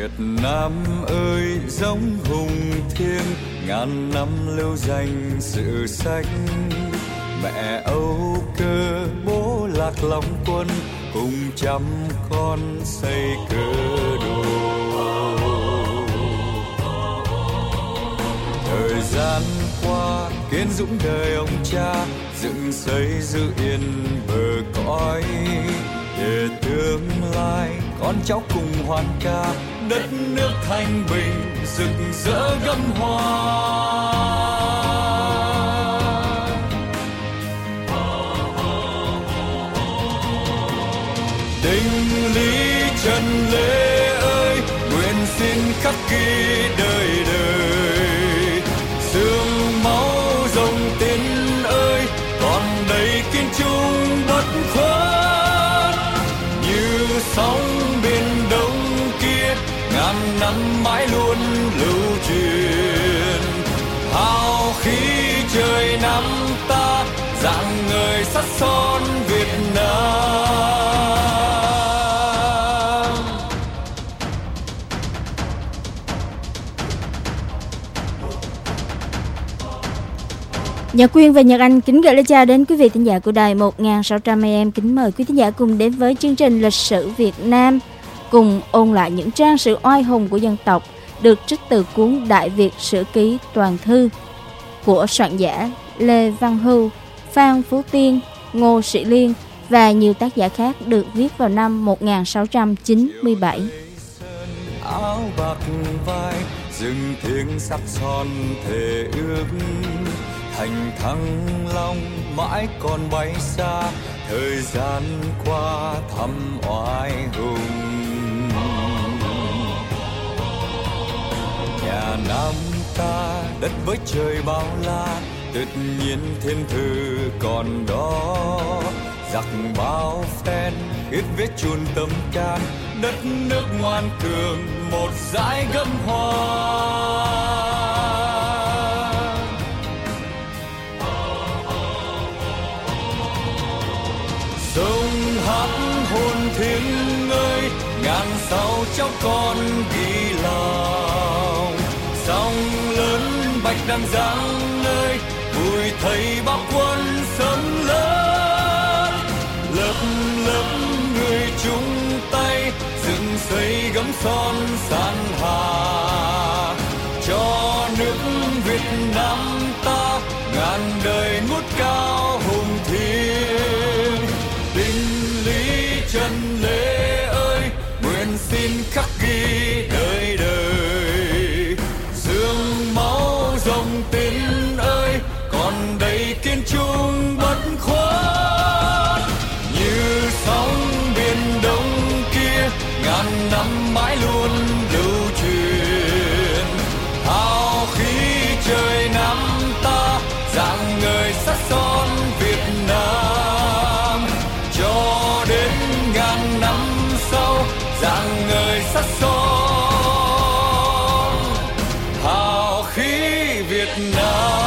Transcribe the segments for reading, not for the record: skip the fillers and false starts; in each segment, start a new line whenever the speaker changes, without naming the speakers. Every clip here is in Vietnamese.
Việt Nam ơi giống hùng thiêng, ngàn năm lưu danh sự sách. Mẹ Âu Cơ bố Lạc Long Quân, cùng trăm con xây cơ đồ. Thời gian qua kiến dũng đời ông cha, dựng xây giữ yên bờ cõi. Để tương lai con cháu cùng hoan ca, đất nước thanh bình rực rỡ gấm hoa. Tình lý Trần Lê ơi, nguyện xin khắc ghi đời đời. Sương máu dòng Tiên ơi, còn đầy kiên trung bất khuất. Như sóng biển đông kia, ngàn năm mãi luôn lưu truyền. Hào khí trời Nam ta, rạng ngời sắc son Việt Nam.
Nhật Quyên và Nhật Anh kính gửi lời chào đến quý vị thính giả của đài 1600 AM. Kính mời quý thính giả cùng đến với chương trình Lịch sử Việt Nam, cùng ôn lại những trang sử oai hùng của dân tộc được trích từ cuốn Đại Việt Sử Ký Toàn Thư của soạn giả Lê Văn Hưu, Phan Phú Tiên, Ngô Sĩ Liên và nhiều tác giả khác, được viết vào năm 1697.
Áo bạc vai, rừng thiêng sắc son thề ước. Thành Thăng Long mãi còn bay xa, thời gian qua thăm oai hùng. Nhà Nam ta đất với trời bao la, tự nhiên thiên thư còn đó. Giặc bao phen khiết viết chôn tâm can, đất nước ngoan cường một dải gấm hoa. Sông hát hồn thiêng ơi, ngàn sao cháu con ghi lòng. Sông lớn bạch đằng giang ơi, vui thấy bao quân sớm lớn. Lớp lớp người chung tay, dựng xây gấm son san hà. Cho nước Việt Nam ta, ngàn đời ngút cao hùng thiêng. Tình lý Trần Lê ơi, nguyện xin khắc ghi đời đời. Dương máu dòng Tiên ơi, còn đầy kiên trung bất khuất. Như sóng biển đông kia, ngàn năm mãi luôn lưu truyền. Hào khí trời Nam ta, rạng ngời sắc son Việt Nam. Cho đến ngàn năm sau, rạng ngời sắc son hào khí Việt Nam.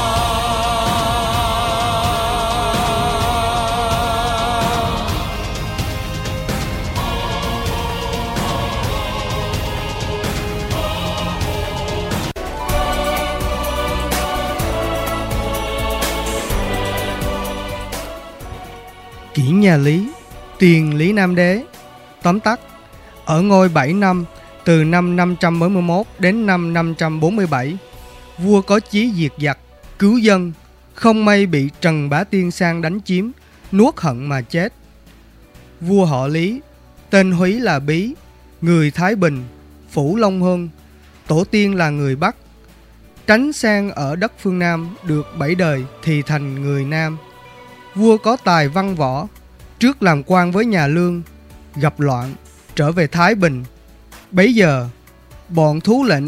Kỷ nhà Lý, tiền Lý Nam Đế. Tóm tắt: ở ngôi 7 năm, từ năm 541 đến năm 547, vua có chí diệt giặc, cứu dân, không may bị Trần Bá Tiên sang đánh chiếm, nuốt hận mà chết. Vua họ Lý, tên Húy là Bí, người Thái Bình, phủ Long Hân, tổ tiên là người Bắc. Tránh sang ở đất phương Nam được 7 đời thì thành người Nam. Vua có tài văn võ, trước làm quan với nhà Lương, gặp loạn, trở về Thái Bình. Bấy giờ, bọn thú lệnh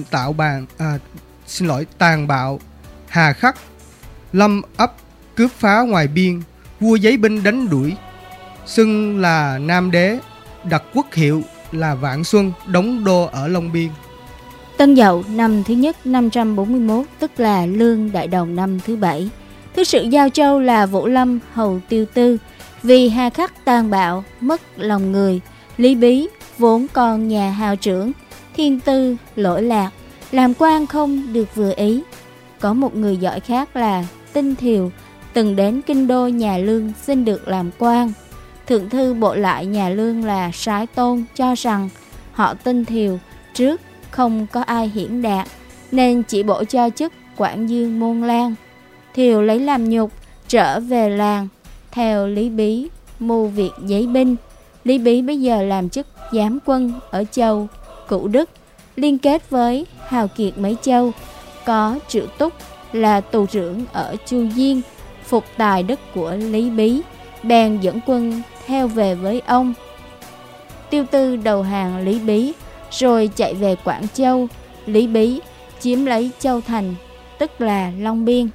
tàn bạo, hà khắc, lâm ấp, cướp phá ngoài biên. Vua giấy binh đánh đuổi, xưng là Nam Đế, đặt quốc hiệu là Vạn Xuân, đóng đô ở Long Biên.
Tân Dậu năm thứ nhất 541, tức là Lương Đại Đồng năm thứ 7. Thứ sự Giao Châu là Vũ Lâm hầu Tiêu Tư, vì hà khắc tàn bạo, mất lòng người. Lý Bí, vốn con nhà hào trưởng, thiên tư, lỗi lạc, làm quan không được vừa ý. Có một người giỏi khác là Tinh Thiều, từng đến kinh đô nhà Lương xin được làm quan. Thượng thư bộ lại nhà Lương là Sái Tôn cho rằng họ Tinh Thiều trước không có ai hiển đạt, nên chỉ bổ cho chức Quảng Dương Môn Lang. Thiều lấy làm nhục, trở về làng theo Lý Bí mưu việc giấy binh. Lý Bí bây giờ làm chức giám quân ở châu Cửu Đức, liên kết với hào kiệt mấy châu. Có Triệu Túc là tù trưởng ở Chu Diên, phục tài đức của Lý Bí, bèn dẫn quân theo về với ông. Tiêu Tư đầu hàng Lý Bí, rồi chạy về Quảng Châu. Lý Bí chiếm lấy Châu Thành, tức là Long Biên.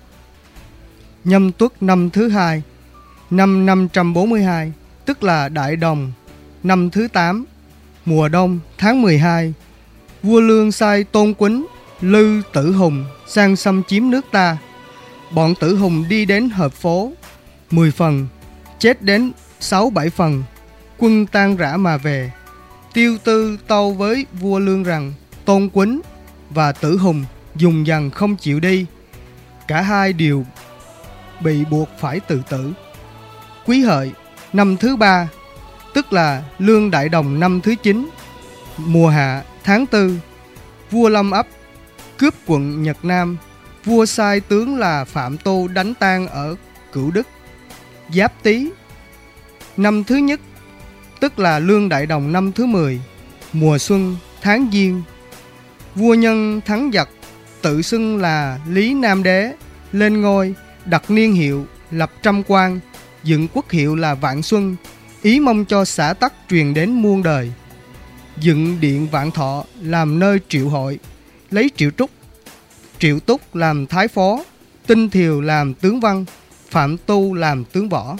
Nhâm Tuất năm thứ 2, năm 542, tức là Đại Đồng, năm thứ 8, mùa đông, tháng 12, vua Lương sai Tôn Quýnh, Lư Tử Hùng sang xâm chiếm nước ta. Bọn Tử Hùng đi đến hợp phố, 10 phần, chết đến 6-7 phần, quân tan rã mà về. Tiêu Tư tâu với vua Lương rằng Tôn Quýnh và Tử Hùng dùng dằng không chịu đi, cả hai đều bị buộc phải tự tử. Quý Hợi năm thứ 3, tức là Lương Đại Đồng năm thứ 9, mùa hạ, tháng 4, vua Lâm Ấp cướp quận Nhật Nam. Vua sai tướng là Phạm Tô đánh tan ở Cửu Đức. Giáp Tý năm thứ nhất, tức là Lương Đại Đồng năm thứ 10, mùa xuân, tháng Giêng, vua Nhân thắng giặc, tự xưng là Lý Nam Đế, lên ngôi, đặt niên hiệu lập trăm quan, dựng quốc hiệu là Vạn Xuân, ý mong cho xã tắc truyền đến muôn đời. Dựng điện Vạn Thọ làm nơi triệu hội, lấy Triệu Túc làm thái phó, Tinh Thiều làm tướng văn, Phạm Tu làm tướng võ.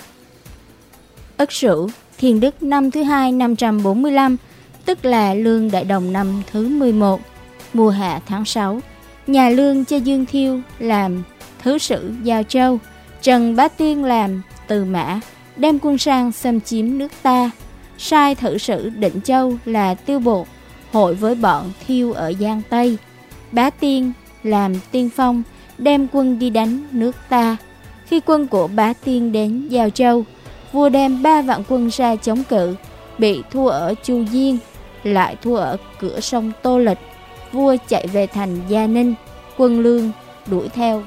Ất Sửu, Thiên Đức năm thứ 2 545, tức là Lương Đại Đồng năm thứ 11, mùa hạ tháng 6, nhà Lương cho Dương Thiêu làm thứ sử Giao Châu, Trần Bá Tiên làm Từ Mã, đem quân sang xâm chiếm nước ta. Sai thử sử Định Châu là Tiêu Bột hội với bọn Thiêu ở Giang Tây. Bá Tiên làm tiên phong, đem quân đi đánh nước ta. Khi quân của Bá Tiên đến Giao Châu, vua đem 3 vạn quân ra chống cự, bị thua ở Chu Diên, lại thua ở cửa sông Tô Lịch. Vua chạy về thành Gia Ninh, quân Lương đuổi theo.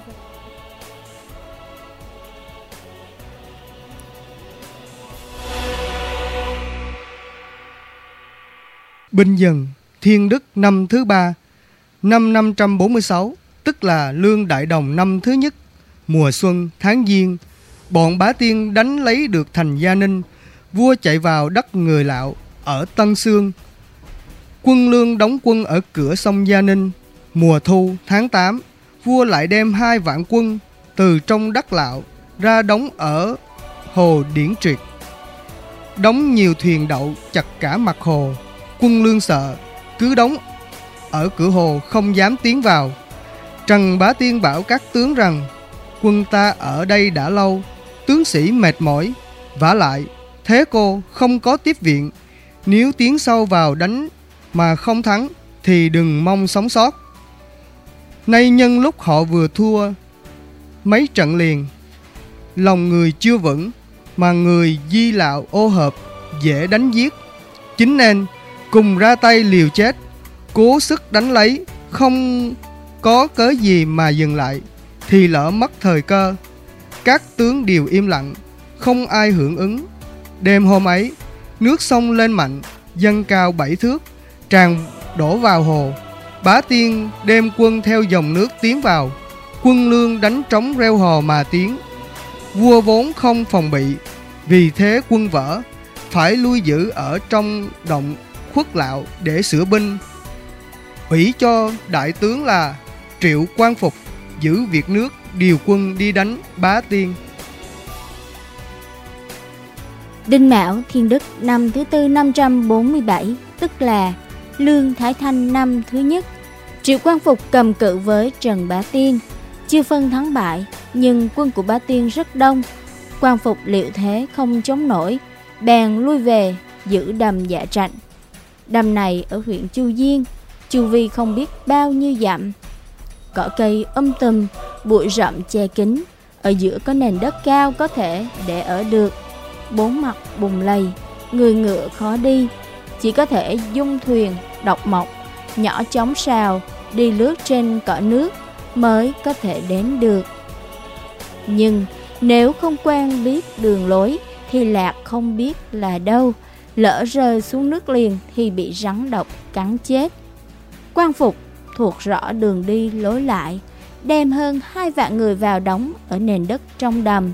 Binh Dần, Thiên Đức năm thứ 3, năm 546, tức là Lương Đại Đồng năm thứ nhất, mùa xuân, tháng Giêng, bọn Bá Tiên đánh lấy được thành Gia Ninh. Vua chạy vào đất Người Lạo ở Tân Xương. Quân Lương đóng quân ở cửa sông Gia Ninh. Mùa thu, tháng 8, vua lại đem 2 vạn quân từ trong đất Lạo ra đóng ở hồ Điển Triệt. Đóng nhiều thuyền đậu chặt cả mặt hồ. Quân Lương sợ, cứ đóng ở cửa hồ không dám tiến vào. Trần Bá Tiên bảo các tướng rằng quân ta ở đây đã lâu, tướng sĩ mệt mỏi, vả lại thế cô không có tiếp viện, nếu tiến sâu vào đánh mà không thắng thì đừng mong sống sót. Nay nhân lúc họ vừa thua mấy trận liền, lòng người chưa vững, mà người Di Lạo ô hợp dễ đánh giết, chính nên cùng ra tay liều chết, cố sức đánh lấy, không có cớ gì mà dừng lại, thì lỡ mất thời cơ. Các tướng đều im lặng, không ai hưởng ứng. Đêm hôm ấy, nước sông lên mạnh, dâng cao 7 thước, tràn đổ vào hồ. Bá Tiên đem quân theo dòng nước tiến vào. Quân Lương đánh trống reo hò mà tiến. Vua vốn không phòng bị, vì thế quân vỡ, phải lui giữ ở trong động Khuất Lạo để sửa binh. Ủy cho đại tướng là Triệu Quang Phục giữ việc nước, điều quân đi đánh Bá Tiên.
Đinh Mão, Thiên Đức năm thứ 4 547, tức là Lương Thái Thanh năm thứ nhất. Triệu Quang Phục cầm cự với Trần Bá Tiên, chưa phân thắng bại, nhưng quân của Bá Tiên rất đông. Quang Phục liệu thế không chống nổi, bèn lui về giữ đầm Dạ Trạch. Đầm này ở huyện Chu Diên, chu vi không biết bao nhiêu dặm. Cỏ cây tùm, bụi rậm che kín, ở giữa có nền đất cao có thể để ở được. Bốn mặt bùn lầy, người ngựa khó đi, chỉ có thể dung thuyền độc mộc, nhỏ chóng sào, đi lướt trên cỏ nước mới có thể đến được. Nhưng nếu không quen biết đường lối thì lạc không biết là đâu, lỡ rơi xuống nước liền thì bị rắn độc cắn chết. Quan Phục thuộc rõ đường đi lối lại, đem hơn 2 vạn người vào đóng ở nền đất trong đầm.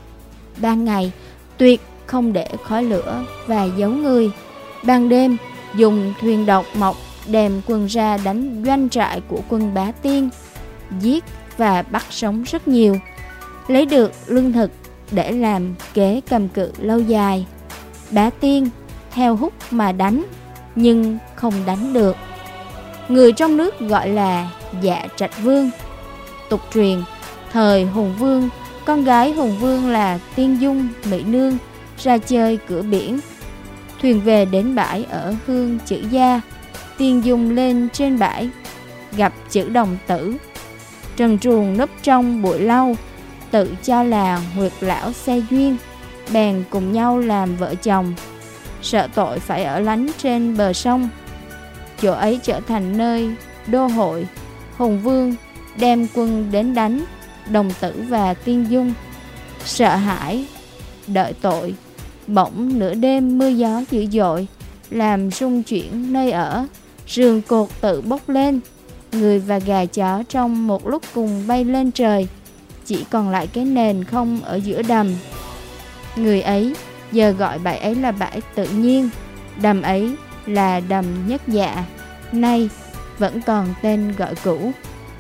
Ban ngày tuyệt không để khói lửa và giấu người, ban đêm dùng thuyền độc mộc đem quân ra đánh doanh trại của quân Bá Tiên, giết và bắt sống rất nhiều, lấy được lương thực để làm kế cầm cự lâu dài. Bá Tiên theo húc mà đánh, nhưng không đánh được. Người trong nước gọi là Dạ Trạch Vương. Tục truyền, thời Hùng Vương, con gái Hùng Vương là Tiên Dung, Mỹ Nương ra chơi cửa biển. Thuyền về đến bãi ở Hương Chữ Gia, Tiên Dung lên trên bãi, gặp Chữ Đồng Tử. Trần truồng núp trong bụi lau, tự cho là huyệt lão xe duyên, bèn cùng nhau làm vợ chồng. Sợ tội phải ở lánh trên bờ sông, chỗ ấy trở thành nơi đô hội. Hùng Vương đem quân đến đánh Đồng Tử và Tiên Dung. Sợ hãi đợi tội, bỗng nửa đêm mưa gió dữ dội, làm rung chuyển nơi ở, rường cột tự bốc lên. Người và gà chó trong một lúc cùng bay lên trời, chỉ còn lại cái nền không ở giữa đầm. Người ấy giờ gọi bãi ấy là bãi tự nhiên, đầm ấy là đầm Nhất Dạ, nay vẫn còn tên gọi cũ.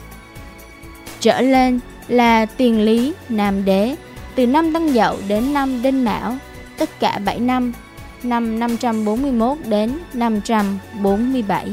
Trở lên là tiền lý Nam Đế, từ năm Tân Dậu đến năm Đinh Mão, tất cả 7 năm, năm 541 đến 547.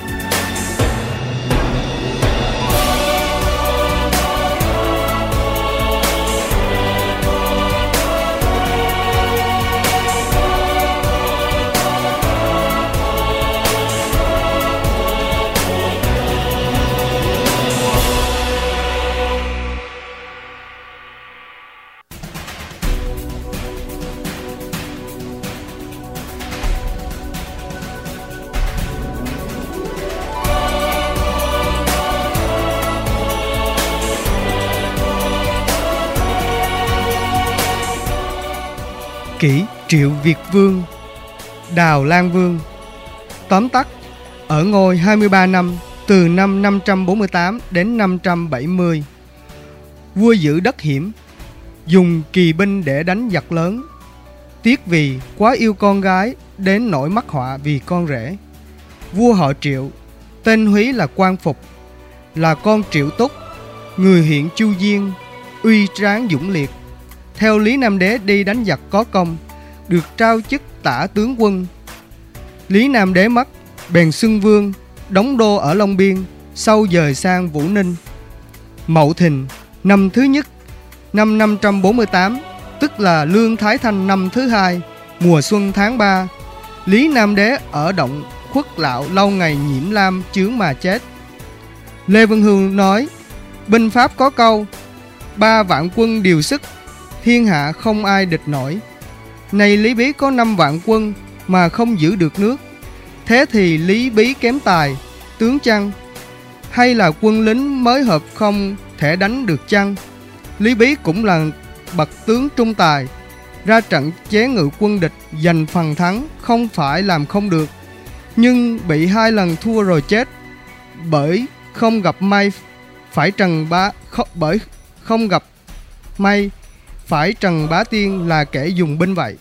Kỷ Triệu Việt Vương, Đào Lan Vương. Tóm tắt, ở ngôi 23 năm, từ năm 548 đến 570. Vua giữ đất hiểm, dùng kỳ binh để đánh giặc lớn. Tiếc vì quá yêu con gái, đến nỗi mắc họa vì con rể. Vua họ Triệu, tên húy là Quan Phục, là con Triệu Túc, người huyện Chu Diên, uy tráng dũng liệt. Theo Lý Nam Đế đi đánh giặc có công, được trao chức tả tướng quân. Lý Nam Đế mất, bèn xưng vương, đóng đô ở Long Biên, sau dời sang Vũ Ninh. Mậu Thìn, năm thứ nhất, năm 548, tức là Lương Thái Thanh năm thứ hai, mùa xuân tháng 3, Lý Nam Đế ở động Khuất Lạo lâu ngày nhiễm lam chướng mà chết. Lê Vân Hưu nói, binh pháp có câu, 3 vạn quân điều sức, thiên hạ không ai địch nổi. Này Lý Bí có 5 vạn quân mà không giữ được nước, thế thì Lý Bí kém tài, tướng chăng? Hay là quân lính mới hợp không thể đánh được chăng? Lý Bí cũng là bậc tướng trung tài, ra trận chế ngự quân địch, giành phần thắng, không phải làm không được. Nhưng bị 2 lần thua rồi chết, bởi không gặp may phải Trần Bá Tiên là kẻ dùng binh vậy.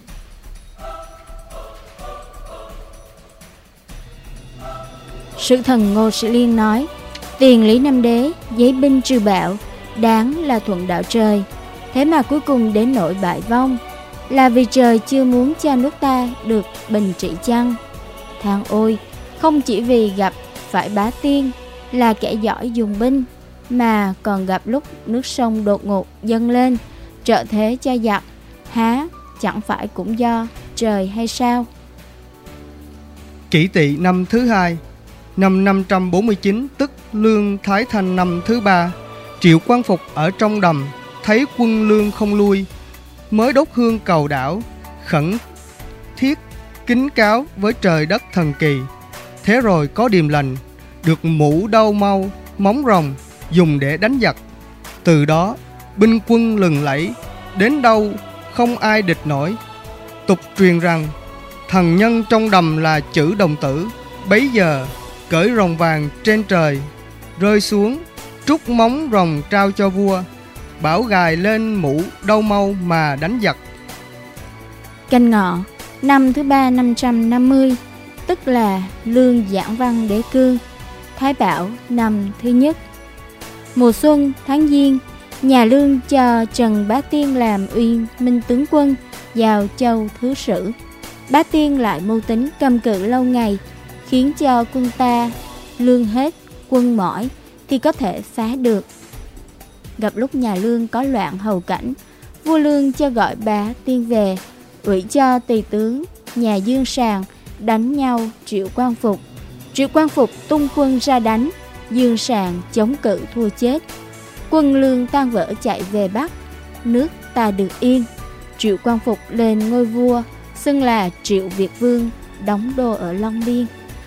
Sử thần Ngô Sĩ Liên nói, tiền Lý Nam Đế giấy binh trừ bạo, đáng là thuận đạo trời, thế mà cuối cùng đến nỗi bại vong, là vì trời chưa muốn cho nước ta được bình trị chăng? Thang ôi, không chỉ vì gặp phải Bá Tiên là kẻ giỏi dùng binh, mà còn gặp lúc nước sông đột ngột dâng lên, trợ thế cho giặc, há chẳng phải cũng do trời hay sao?
Kỷ Tỵ năm thứ 2, năm 549, tức Lương Thái Thanh năm thứ 3, Triệu Quang Phục ở trong đầm thấy quân Lương không lui, mới đốt hương cầu đảo, khẩn thiết kính cáo với trời đất thần kỳ. Thế rồi có điềm lành, được mũ đâu mau, móng rồng dùng để đánh giặc. Từ đó binh quân lừng lẫy, đến đâu không ai địch nổi. Tục truyền rằng thần nhân trong đầm là chữ Đồng Tử. Bấy giờ cởi rồng vàng trên trời rơi xuống, trút móng rồng trao cho vua, bảo gài lên mũ đâu mau mà đánh giặc.
Canh Ngọ năm thứ 3 550, tức là Lương Giảng Văn Đế Cương, Thái Bảo năm thứ nhất. Mùa xuân tháng Giêng, nhà Lương cho Trần Bá Tiên làm Uyên Minh tướng quân, vào Châu thứ sử. Bá Tiên lại mưu tính cầm cự lâu ngày, khiến cho quân ta lương hết, quân mỏi thì có thể phá được. Gặp lúc nhà Lương có loạn hầu cảnh, vua Lương cho gọi Bá Tiên về, ủy cho tùy tướng nhà Dương Sàng đánh nhau Triệu Quang Phục. Triệu Quang Phục tung quân ra đánh, Dương Sàng chống cự thua chết. Quân Lương tan vỡ chạy về Bắc, nước ta được yên. Triệu Quang Phục lên ngôi vua, xưng là Triệu Việt Vương, đóng đô ở Long Biên.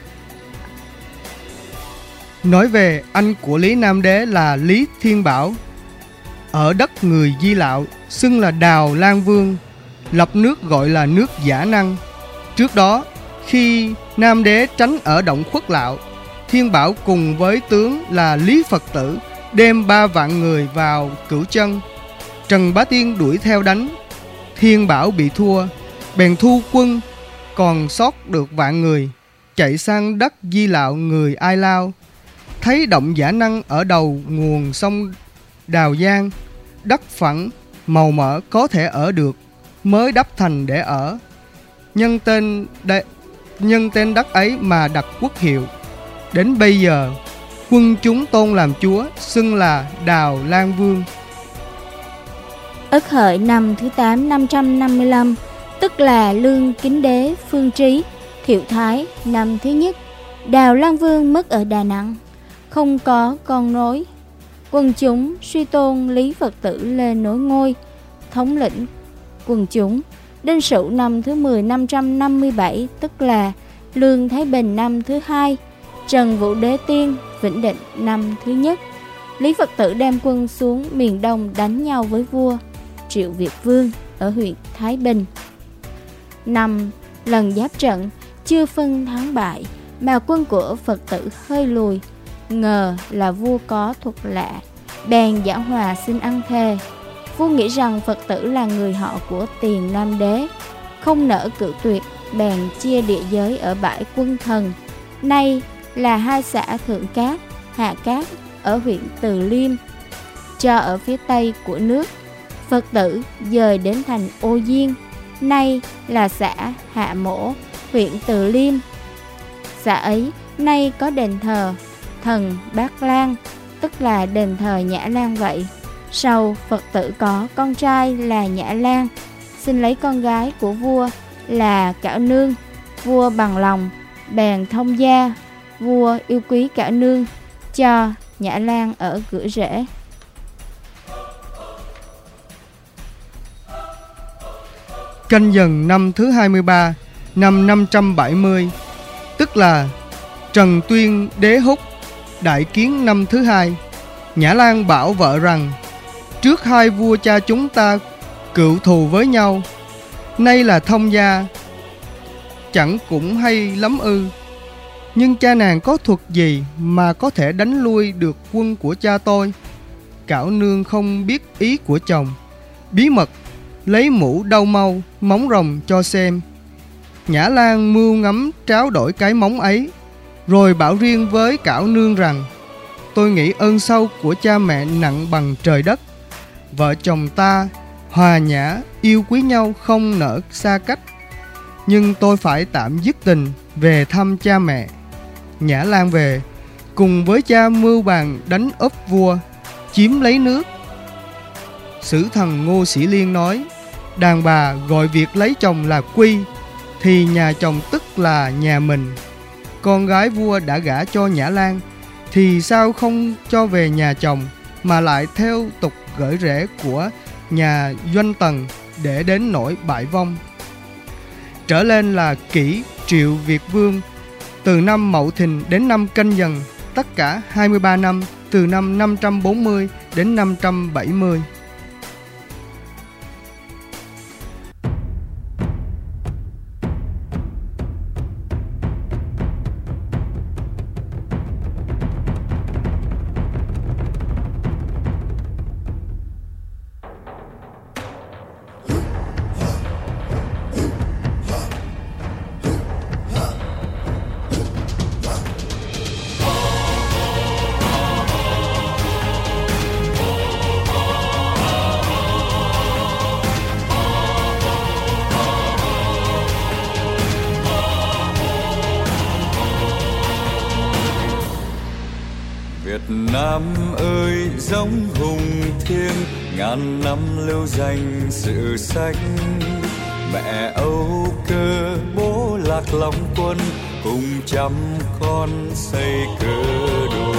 Nói về anh của Lý Nam Đế là Lý Thiên Bảo, ở đất người Di Lạo, xưng là Đào Lan Vương, lập nước gọi là nước Giả Năng. Trước đó, khi Nam Đế tránh ở động Khuất Lạo, Thiên Bảo cùng với tướng là Lý Phật Tử đem 3 vạn người vào Cửu Chân. Trần Bá Tiên đuổi theo đánh, Thiên Bảo bị thua, bèn thu quân, còn sót được vạn người, chạy sang đất Di Lạo người Ai Lao. Thấy động Giả Năng ở đầu nguồn sông Đào Giang, đất phẳng màu mỡ có thể ở được, mới đắp thành để ở. Nhân tên đất ấy mà đặt quốc hiệu. Đến bây giờ, quân chúng tôn làm chúa, xưng là Đào Lan Vương.
Ất Hợi năm thứ 8 555, tức là Lương Kính Đế Phương Trí, Thiệu Thái năm thứ nhất. Đào Lan Vương mất ở Đà Nẵng, không có con nối. Quần chúng suy tôn Lý Phật Tử lên nối ngôi, thống lĩnh quần chúng. Đinh Sửu năm thứ 10 557, tức là Lương Thái Bình năm thứ 2. Trần Vũ Đế Tiên, Vĩnh Định năm thứ nhất. Lý Phật Tử đem quân xuống miền Đông đánh nhau với vua Triệu Việt Vương ở huyện Thái Bình. Năm lần giáp trận, chưa phân thắng bại mà quân của Phật Tử hơi lùi, ngờ là vua có thuật lạ, bèn giảng hòa xin ăn thề. Vua nghĩ rằng Phật Tử là người họ của Tiền Nam Đế, không nỡ cự tuyệt, bèn chia địa giới ở bãi Quân Thần, nay là 2 xã Thượng Cát, Hạ Cát ở huyện Từ Liêm, cho ở phía tây của nước. Phật Tử dời đến thành Ô Diên, nay là xã Hạ Mỗ, huyện Từ Liêm. Xã ấy nay có đền thờ thần Bát Lan, tức là đền thờ Nhã Lan vậy. Sau Phật Tử có con trai là Nhã Lan, xin lấy con gái của vua là Cảo Nương. Vua bằng lòng, bèn thông gia. Vua yêu quý Cảo Nương, cho Nhã Lan ở cửa rể.
Canh Dần năm thứ 23, năm 570, tức là Trần Tuyên Đế Húc, đại kiến năm thứ 2. Nhã Lan bảo vợ rằng: trước hai vua cha chúng ta cựu thù với nhau, nay là thông gia, chẳng cũng hay lắm ư. Nhưng cha nàng có thuật gì mà có thể đánh lui được quân của cha tôi? Cảo Nương không biết ý của chồng, bí mật lấy mũ đau mau, móng rồng cho xem. Nhã Lan mưu ngắm tráo đổi cái móng ấy, rồi bảo riêng với Cảo Nương rằng: tôi nghĩ ơn sâu của cha mẹ nặng bằng trời đất. Vợ chồng ta hòa nhã, yêu quý nhau không nỡ xa cách. Nhưng tôi phải tạm dứt tình về thăm cha mẹ. Nhã Lan về, cùng với cha mưu bàn đánh úp vua, chiếm lấy nước. Sử thần Ngô Sĩ Liên nói: đàn bà gọi việc lấy chồng là quy, thì nhà chồng tức là nhà mình. con gái vua đã gả cho Nhã Lan, thì sao không cho về nhà chồng, mà lại theo tục gởi rễ của nhà Doanh Tần để đến nỗi bại vong. Trở lên là Kỷ Triệu Việt Vương từ năm Mậu Thìn đến năm Canh Dần, tất cả 23 năm, từ năm 540 đến 570.
Việt Nam ơi giống hùng thiêng, ngàn năm lưu danh sử sách. Mẹ Âu Cơ bố Lạc Long Quân, cùng trăm con xây cơ đồ.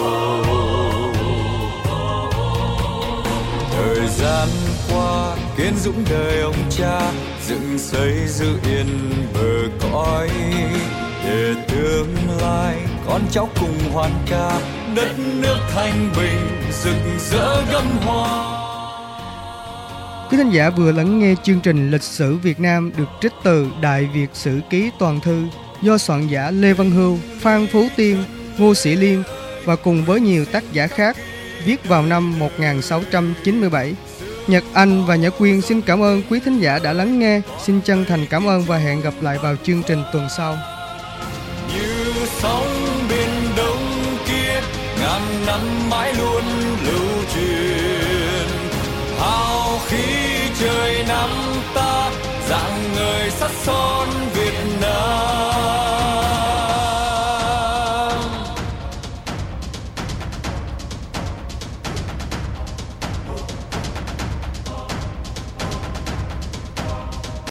Thời gian qua Kiến Dũng đời ông cha, dựng xây giữ yên bờ cõi, để tương lai con cháu cùng hoan ca, đất nước thanh bình rực rỡ gấm hoa.
Quý thính giả vừa lắng nghe chương trình Lịch sử Việt Nam được trích từ Đại Việt Sử Ký Toàn Thư do soạn giả Lê Văn Hưu, Phan Phú Tiên, Ngô Sĩ Liên và cùng với nhiều tác giả khác, viết vào năm 1697. Nhật Anh và Nhã Quyên xin cảm ơn quý thính giả đã lắng nghe. Xin chân thành cảm ơn và hẹn gặp lại vào chương trình tuần sau.
Như sóng biển đông kia, ngàn năm mãi luôn lưu truyền. Hào khí trời Nam ta, rạng ngời sắc son Việt Nam.